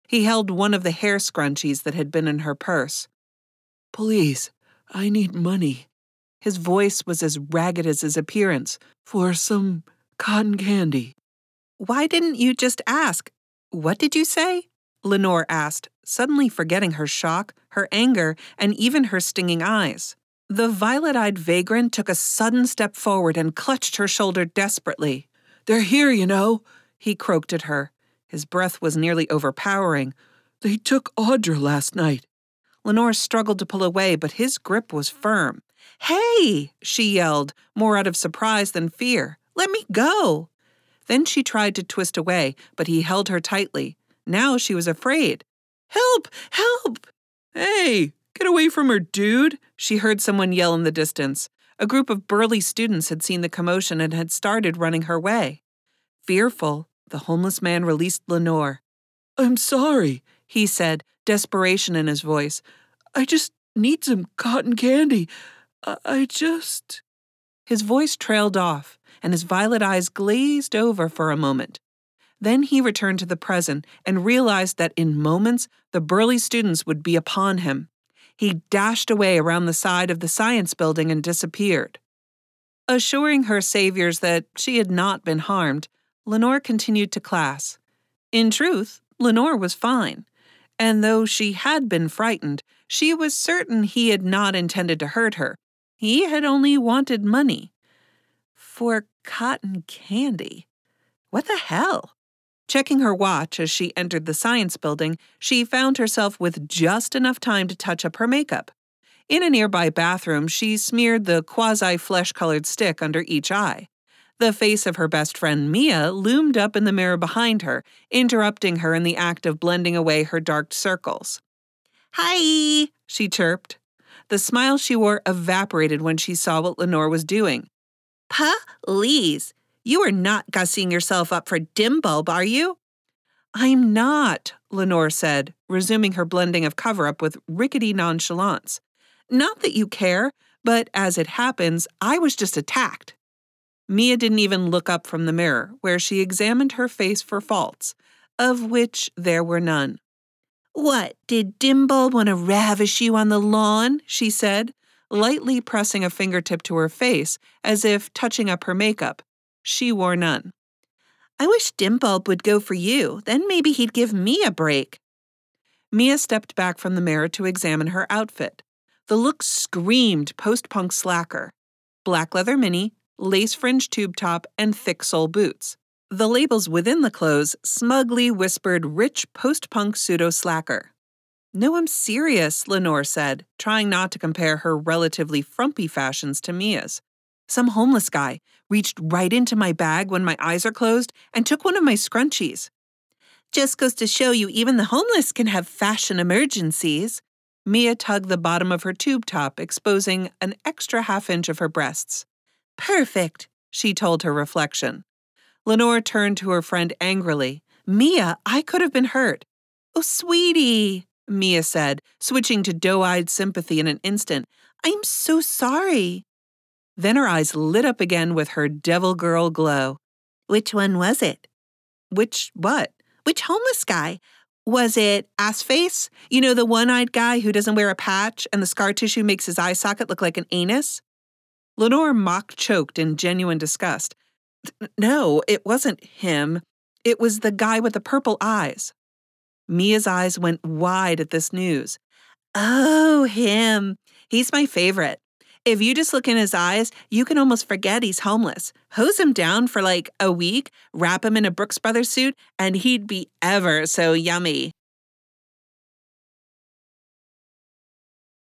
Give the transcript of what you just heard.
He held one of the hair scrunchies that had been in her purse. "Please, I need money." His voice was as ragged as his appearance. "For some cotton candy." "Why didn't you just ask? What did you say?" Lenore asked, suddenly forgetting her shock, her anger, and even her stinging eyes. The violet-eyed vagrant took a sudden step forward and clutched her shoulder desperately. "They're here, you know," he croaked at her. His breath was nearly overpowering. "They took Audra last night." Lenore struggled to pull away, but his grip was firm. "Hey!" she yelled, more out of surprise than fear. "Let me go!" Then she tried to twist away, but he held her tightly. Now she was afraid. "Help! Help!" "Hey, get away from her, dude!" she heard someone yell in the distance. A group of burly students had seen the commotion and had started running her way. Fearful, the homeless man released Lenore. "I'm sorry," he said, desperation in his voice. "I just need some cotton candy. I just..." His voice trailed off, and his violet eyes glazed over for a moment. Then he returned to the present and realized that in moments the burly students would be upon him. He dashed away around the side of the science building and disappeared. Assuring her saviors that she had not been harmed, Lenore continued to class. In truth, Lenore was fine, and though she had been frightened, she was certain he had not intended to hurt her. He had only wanted money. For cotton candy. What the hell? Checking her watch as she entered the science building, she found herself with just enough time to touch up her makeup. In a nearby bathroom, she smeared the quasi-flesh-colored stick under each eye. The face of her best friend Mia loomed up in the mirror behind her, interrupting her in the act of blending away her dark circles. "Hi," she chirped. The smile she wore evaporated when she saw what Lenore was doing. "Please, you are not gussying yourself up for Dimbulb, are you?" "I'm not," Lenore said, resuming her blending of cover-up with rickety nonchalance. "Not that you care, but as it happens, I was just attacked." Mia didn't even look up from the mirror, where she examined her face for faults, of which there were none. "What, did Dimbulb want to ravish you on the lawn?" she said, lightly pressing a fingertip to her face as if touching up her makeup. She wore none. "I wish Dimbulb would go for you, then maybe he'd give me a break." Mia stepped back from the mirror to examine her outfit. The look screamed post-punk slacker. Black leather mini, lace-fringed tube top, and thick-sole boots. The labels within the clothes smugly whispered rich post-punk pseudo-slacker. "No, I'm serious," Lenore said, trying not to compare her relatively frumpy fashions to Mia's. "Some homeless guy reached right into my bag when my eyes are closed and took one of my scrunchies." "Just goes to show you even the homeless can have fashion emergencies." Mia tugged the bottom of her tube top, exposing an extra half-inch of her breasts. "Perfect," she told her reflection. Lenore turned to her friend angrily. "Mia, I could have been hurt." "Oh, sweetie," Mia said, switching to doe-eyed sympathy in an instant. "I'm so sorry." Then her eyes lit up again with her devil girl glow. "Which one was it?" "Which what?" "Which homeless guy? Was it Assface? You know, the one-eyed guy who doesn't wear a patch and the scar tissue makes his eye socket look like an anus?" Lenore mock-choked in genuine disgust. "No, it wasn't him. It was the guy with the purple eyes." Mia's eyes went wide at this news. "Oh, him. He's my favorite. If you just look in his eyes, you can almost forget he's homeless. Hose him down for like a week, wrap him in a Brooks Brothers suit, and he'd be ever so yummy."